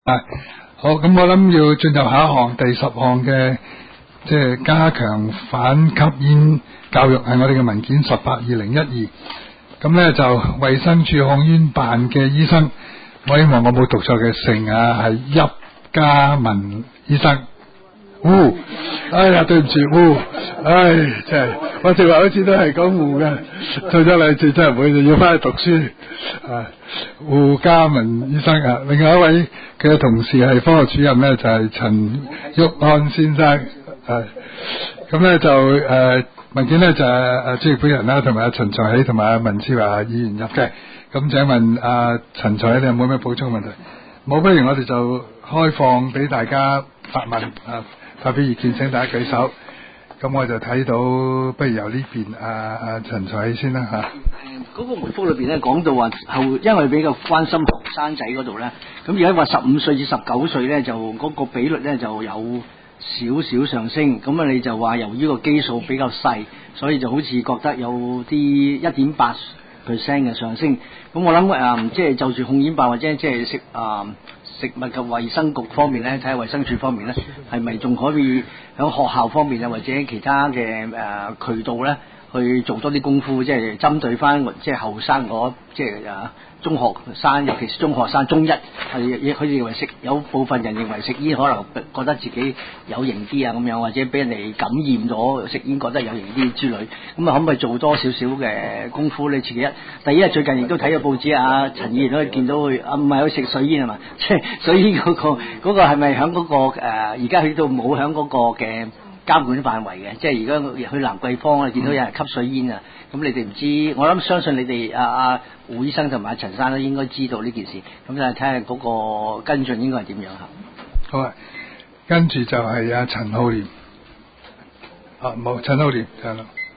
好，咁我諗要進入下一項第10項嘅，即係加強反吸煙教育，係我哋嘅文件18/2012。咁咧就衛生署控煙辦嘅醫生，我希望我冇讀錯嘅姓啊，係郁家文醫生。哎呀，對唔住，真係我正話好似都係講嘅，退咗兩次真係唔會，要翻去讀書。胡家文醫生啊，另外一位佢嘅同事係科學主任咧，就係陳旭安先生。咁咧就文件咧就係朱耀本人啦，同埋陳才喜同埋文志華議員入嘅。咁請問陳才喜，你有冇咩補充問題？冇，不如我哋就開放俾大家發問發表意見，請大家舉手。咁我就睇到，不如由呢邊陳才喜先啦嚇。 嗰個回覆裏邊咧講到話因為比較關心後生仔嗰度咧，咁而家話15歲至19歲咧就嗰個比率咧就有少少上升，咁你就話由於個基數比較細，所以就好似覺得有啲1.8% 嘅上升。咁我諗即係就住控煙辦或者即係食物及衛生局方面咧，睇下衛生署方面咧，係咪仲可以喺學校方面啊，或者其他嘅渠道咧，去做多啲功夫，即係針對翻即係後生嗰即係中學生，尤其是中學生中一，佢哋認為有部分人認為食煙可能覺得自己有型啲啊咁樣，或者俾人哋感染咗食煙覺得有型啲之類，咁可唔可以做多少少嘅功夫咧？自己第一最近亦都睇咗報紙陳議員都見到佢唔係去食水煙係嘛？即係水煙嗰個係咪喺嗰個而家去到冇喺嗰個嘅監管範圍嘅？即係而家去蘭桂坊見到有人吸水煙啊！咁你哋唔知，我諗相信你哋胡醫生同埋陳生都應該知道呢件事，咁就睇下嗰個跟進應該係點樣嚇。 好啊，跟住就係陳浩濂。冇陳浩濂係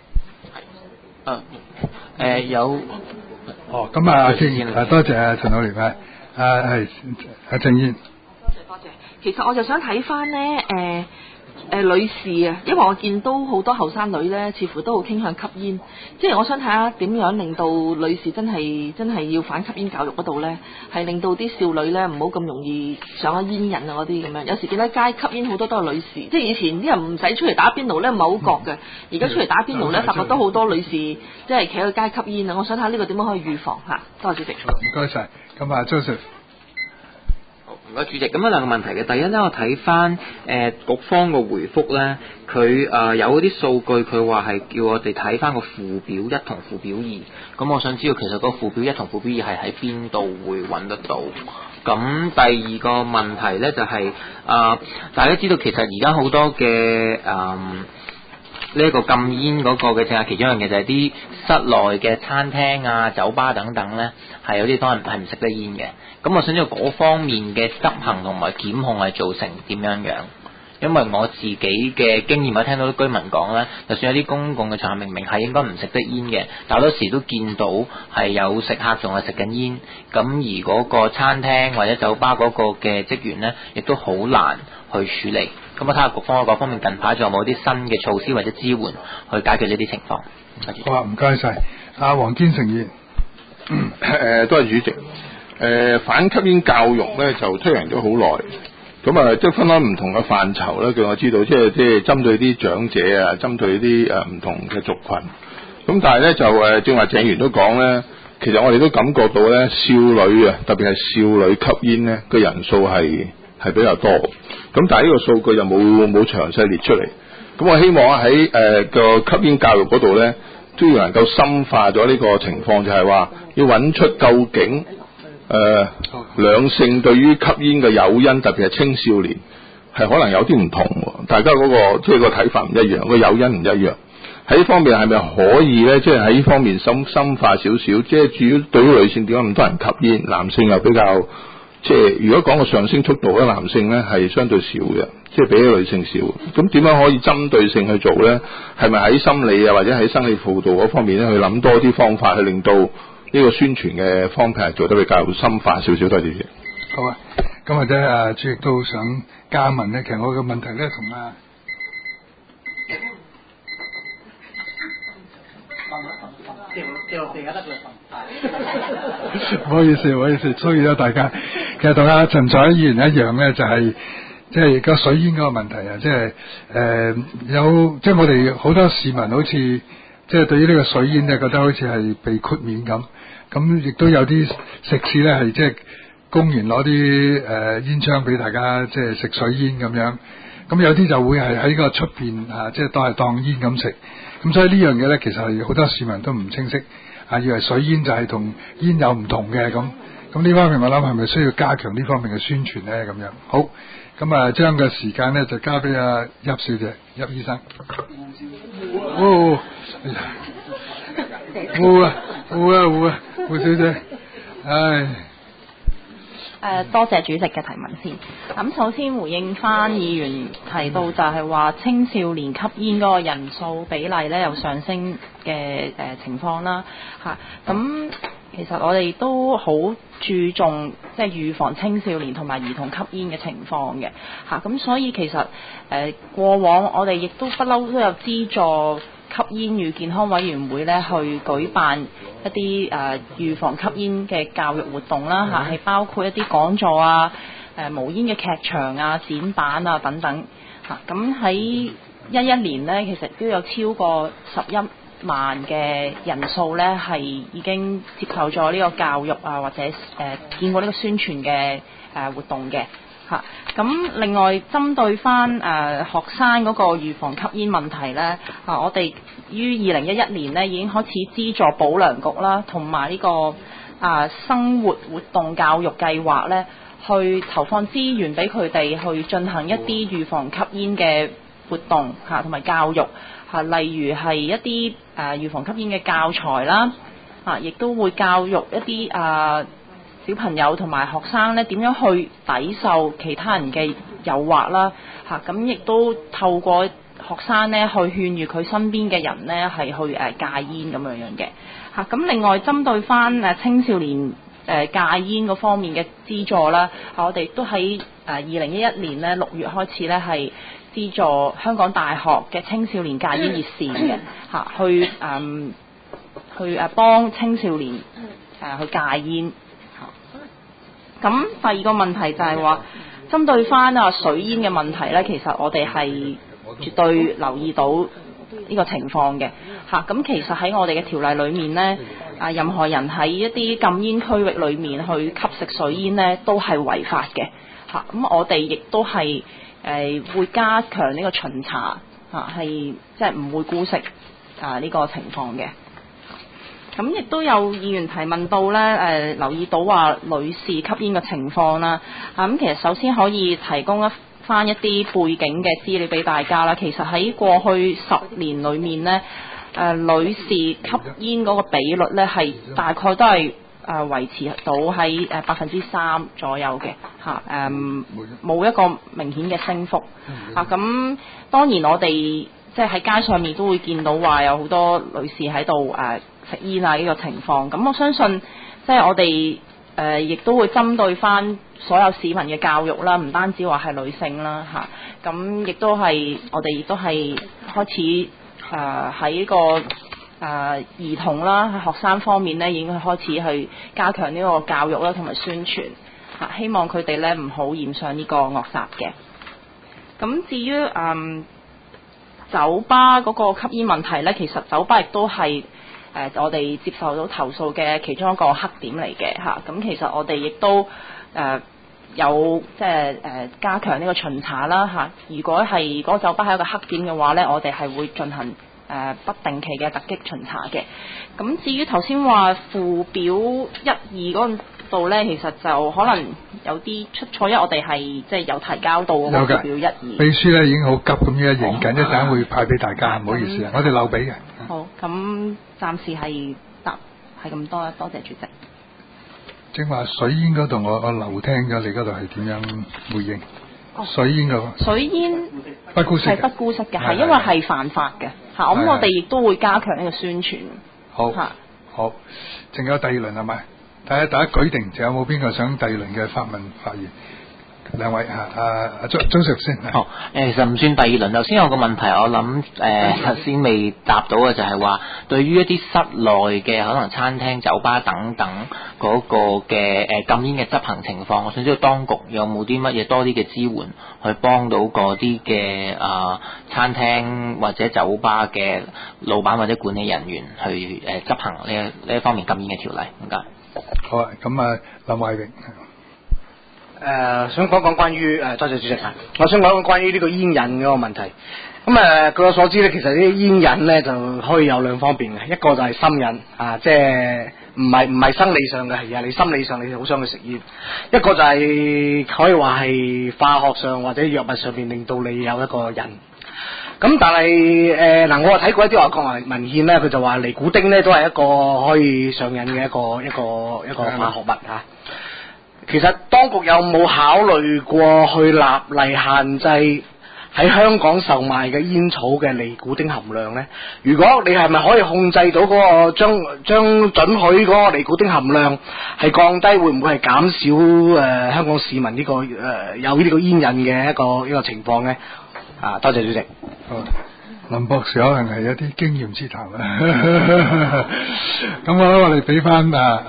啦。 有。 咁正多謝陳浩濂係正燕。 多謝。其實我就想睇翻呢。女士啊，因為我見到好多後生女咧，似乎都好傾向吸煙，即係我想睇下點樣令到女士真係要反吸煙教育嗰度咧，係令到啲少女咧唔好咁容易上咗煙癮啊嗰啲咁樣。有時見到街吸煙好多都係女士，即係以前啲人唔使出嚟打邊爐咧，唔係好覺嘅，而家出嚟打邊爐咧，發覺都好多女士即係企喺街吸煙啊。我想睇下呢個點樣可以預防嚇。多謝主席。 唔該晒。咁Joseph。 唔該主席，咁有兩個問題嘅。第一咧，我睇翻局方個回覆咧，佢有啲數據，佢話係叫我哋睇翻個附表1同附表2。咁我想知道其實個附表1同附表2係喺邊度會揾得到？咁第二個問題咧就係大家知道其實而家好多嘅呢一個禁煙嗰個嘅，正係其中一樣嘢就係啲室內嘅餐廳啊、酒吧等等咧，係有啲當然係唔食得煙嘅。咁我想知道嗰方面嘅執行同埋檢控係做成點樣樣？因為我自己嘅經驗，我聽到啲居民講咧，就算有啲公共嘅場合明明係應該唔食得煙嘅，但好多時都見到係有食客仲係食緊煙，咁而嗰個餐廳或者酒吧嗰個嘅職員咧，亦都好難去處理。咁我睇下局方嗰方面近排仲有冇啲新嘅措施或者支援去解決呢啲情況？ 好啊，唔該晒。黃堅成議員。 多謝主席。反吸煙教育咧就推行咗好耐，咁即係分開唔同嘅範疇咧。據我知道，即係針對啲長者啊，針對啲唔同嘅族群。咁但係咧就正話鄭議員都講咧，其實我哋都感覺到咧，少女啊，特別係少女吸煙咧嘅人數係比較多。咁但係呢個數據就冇詳細列出嚟。咁我希望喺個吸煙教育嗰度咧，都要能夠深化咗呢個情況，就係話要揾出究竟兩性對於吸煙嘅誘因，特別係青少年，係可能有啲唔同，大家嗰個即係個睇法唔一樣，個誘因唔一樣。喺呢方面係咪可以咧？即係喺呢方面深化少少。即係至於對於女性點解咁多人吸煙，男性又比較即係如果講個上升速度咧，男性咧係相對少嘅，即係比起女性少。咁點樣可以針對性去做咧？係咪喺心理啊或者喺生理輔導嗰方面咧去諗多啲方法，去令到呢個宣傳嘅方法做得比較深化少少？多謝主席。 好啊，咁或者主席都想加問咧。其實我嘅問題咧同掉落地就得啦。 唔好意思，唔好意思，騷擾咗大家。其實同阿陳彩議員一樣咧，就係即係個水煙嗰個問題啊，即係有即係我哋好多市民好似即係對於呢個水煙咧，覺得好似係被豁免咁。咁亦都有啲食肆咧係即係公然攞啲煙槍俾大家即係食水煙咁樣。咁有啲就會係喺個出邊啊，即係當煙咁食。咁所以呢樣嘢咧，其實係好多市民都唔清晰啊，以為水煙就係同煙有唔同嘅咁。咁呢方面我諗係咪需要加強呢方面嘅宣傳咧？咁樣好，咁啊將個時間咧就交俾阿邱小姐、邱醫生。哦，胡小姐， 多謝主席嘅提問先。咁首先回應翻議員提到就係話青少年吸煙嗰個人數比例咧有上升嘅情況啦嚇。咁其實我哋都好注重即係預防青少年同埋兒童吸煙嘅情況嘅嚇。咁所以其實過往我哋亦都不嬲都有資助吸煙與健康委員會咧去舉辦一啲預防吸煙嘅教育活動啦嚇，係包括一啲講座啊、無煙嘅劇場啊、展板啊等等嚇。咁喺11年呢，其實都有超過11萬嘅人數咧係已經接受咗呢個教育啊，或者見過呢個宣傳嘅活動嘅嚇。咁另外針對翻學生嗰個預防吸煙問題咧，我哋於2011年咧已經開始資助保良局啦，同埋呢個生活活動教育計劃咧，去投放資源俾佢哋去進行一啲預防吸煙嘅活動嚇，同埋教育嚇，例如係一啲預防吸煙嘅教材啦，亦都會教育一啲小朋友同埋學生咧點樣去抵受其他人嘅誘惑啦嚇，咁亦都透過學生咧去勸喻佢身邊嘅人咧係去戒煙咁樣嘅嚇。咁另外針對翻青少年戒煙嗰方面嘅資助啦，我哋都喺2011年咧6月開始咧係資助香港大學嘅青少年戒煙熱線嘅嚇，去幫青少年去戒煙。咁第二個問題就係話，針對翻水煙嘅問題咧，其實我哋係絕對留意到呢個情況嘅嚇。咁其實喺我哋嘅條例裏面呢，任何人喺一啲禁煙區域裏面去吸食水煙呢，都係違法嘅嚇。咁我哋亦都係會加強呢個巡查嚇，係即係唔會姑息呢個情況嘅。咁亦都有議員提問到咧，留意到話女士吸煙嘅情況啦。咁其實首先可以提供翻一啲背景嘅資料俾大家啦。其實喺過去10年裏面呢，女士吸煙嗰個比率咧係大概都係維持到喺3%左右嘅嚇，冇一個明顯嘅升幅啊。咁當然我哋即係喺街上面都會見到話有好多女士喺度食煙啊呢個情況，咁我相信即係我哋亦都會針對翻所有市民嘅教育啦，唔單止話係女性啦嚇，咁亦都係我哋亦都係開始喺呢個兒童啦學生方面咧，已經開始去加強呢個教育啦同埋宣傳嚇，希望佢哋咧唔好染上呢個惡習嘅。咁至於酒吧嗰個吸煙問題咧，其實酒吧亦都係我哋接受到投訴嘅其中一個黑點嚟嘅嚇。咁其實我哋亦都有即係加強呢個巡查啦嚇。如果係嗰個酒吧係一個黑點嘅話咧，我哋係會進行不定期嘅突擊巡查嘅。咁至於頭先話附表1、2嗰度咧，其實就可能有啲出錯，因為我哋係即係有提交到嗰個附表1、2。秘書咧已經好急咁樣影緊，一陣會派俾大家，唔好意思啊，我哋留俾嘅。 好，咁暫時係咁多啦，多謝主席。 正話水煙嗰度，我漏聽咗你嗰度係點樣回應？水煙嗰個水煙不姑息嘅， 係不姑息嘅，係因為係犯法嘅嚇。咁我哋亦都會加強呢個宣傳。 好，好，仲有第二輪係咪？大家舉定，仲有冇邊個想第二輪嘅發言？ 兩位周石先。 哦，其實唔算第二輪。頭先有個問題，我諗頭先未答到嘅就係話，對於一啲室內嘅可能餐廳、酒吧等等嗰個嘅禁煙嘅執行情況，我想知道當局有冇啲乜嘢多啲嘅支援去幫到嗰啲嘅餐廳或者酒吧嘅老闆或者管理人員去執行呢一方面禁煙嘅條例？唔該。 好啊，咁林偉榮。 想講講關於多謝主席啊，我想講講關於呢個煙癮嗰個問題。咁據我所知咧，其實呢啲煙癮咧就可以有兩方面嘅，一個就係心癮啊，即係唔係生理上嘅，而係你心理上你好想去食煙；一個就係可以話係化學上或者藥物上面令到你有一個癮。咁但係我睇過一啲外國文獻咧，佢就話尼古丁咧都係一個可以上癮嘅一個化學物嚇。其實當局有冇考慮過去立例限制喺香港售賣嘅煙草嘅尼古丁含量呢？如果你係咪可以控制到嗰個將准許嗰個尼古丁含量係降低，會唔會係減少香港市民呢個有呢個煙癮嘅一個情況呢？啊，多謝主席。 林博士可能係一啲經驗之談啦。咁我哋俾翻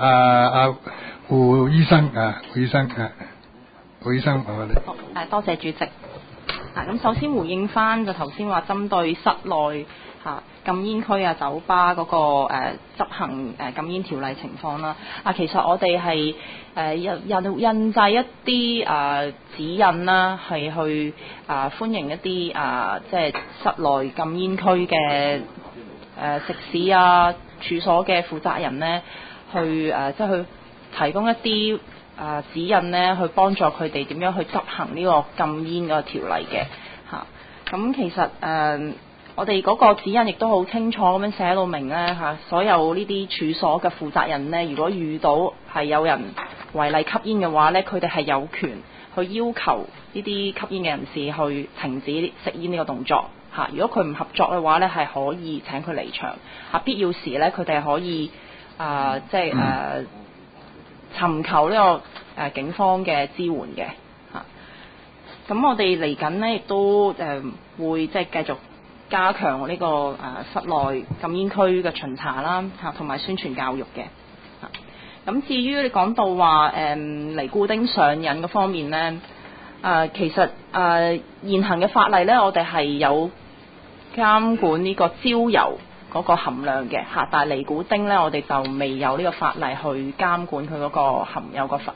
胡醫生，胡醫生，我哋。 多謝主席。咁首先回應翻就頭先話針對室內禁煙區酒吧嗰個執行禁煙條例情況啦。其實我哋係印製一啲指引啦，係去歡迎一啲即係室內禁煙區嘅食肆處所嘅負責人呢，去即係去提供一啲指引呢，去幫助佢哋點樣去執行呢個禁煙個條例嘅嚇。咁其實我哋嗰個指引亦都好清楚咁樣寫到明呢嚇，所有呢啲處所嘅負責人呢，如果遇到係有人違例吸煙嘅話呢，佢哋係有權去要求呢啲吸煙嘅人士去停止食煙呢個動作嚇。如果佢唔合作嘅話呢，係可以請佢離場嚇。必要時呢，佢哋係可以即係尋求呢個警方嘅支援嘅嚇。咁我哋嚟緊呢，亦都會即係繼續加強呢個室內禁煙區嘅巡查啦嚇，同埋宣傳教育嘅嚇。咁至於你講到話尼古丁上癮嘅方面呢，其實現行嘅法例呢，我哋係有監管呢個焦油嗰個含量嘅嚇，但係尼古丁呢，我哋就未有呢個法例去監管佢嗰個含有個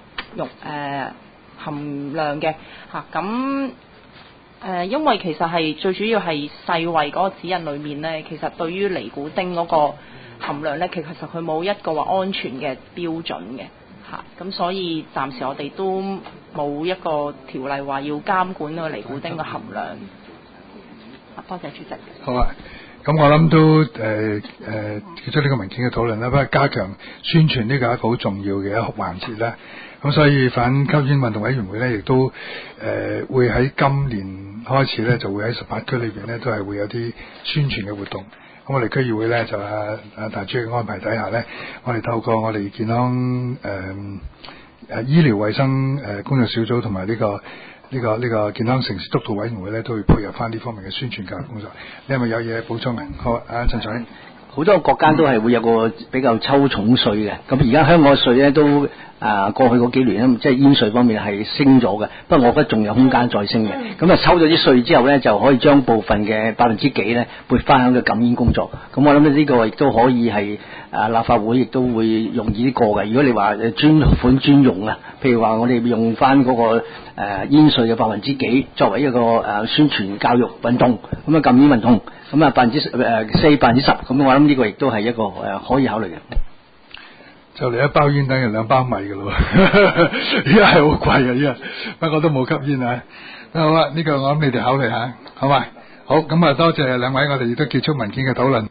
含量嘅嚇。咁因為其實係最主要係世衛嗰個指引裏面呢，其實對於尼古丁嗰個含量呢，其實佢冇一個話安全嘅標準嘅嚇。咁所以暫時我哋都冇一個條例話要監管個尼古丁嘅含量。多謝主席。好啊。 咁我諗都結束呢個文件嘅討論啦，不過加強宣傳呢個係一個好重要嘅一個環節啦。咁所以反吸煙運動委員會呢，亦都會喺今年開始呢，就會喺18區裏邊呢，都係會有啲宣傳嘅活動。咁我哋區議會呢，就大主席嘅安排底下呢，我哋透過我哋健康醫療衛生工作小組同埋呢個健康城市督導委員會咧，都會配合翻呢方面嘅宣傳教育工作。你係咪有嘢補充啊？好，陳彩。 好多國家都係會有個比較抽重稅嘅，咁而家香港嘅稅咧都過去嗰幾年咧，即係煙稅方面係升咗嘅，不過我覺得仲有空間再升嘅。咁抽咗啲稅之後咧，就可以將部分嘅幾%咧撥翻喺個禁煙工作。咁我諗呢個亦都可以係立法會亦都會容易啲過嘅。如果你話專款專用啊，譬如話我哋用翻嗰個煙稅嘅幾%作為一個宣傳教育運動，咁啊禁煙運動，咁啊4%、10%，咁我諗呢個亦都係一個可以考慮嘅。 就嚟一包煙等於2包米㗎咯，依家係好貴啊！依家不過都冇吸煙啊。好啊，呢個我諗你哋考慮下，好嘛？好，咁多謝兩位，我哋亦都結束文件嘅討論。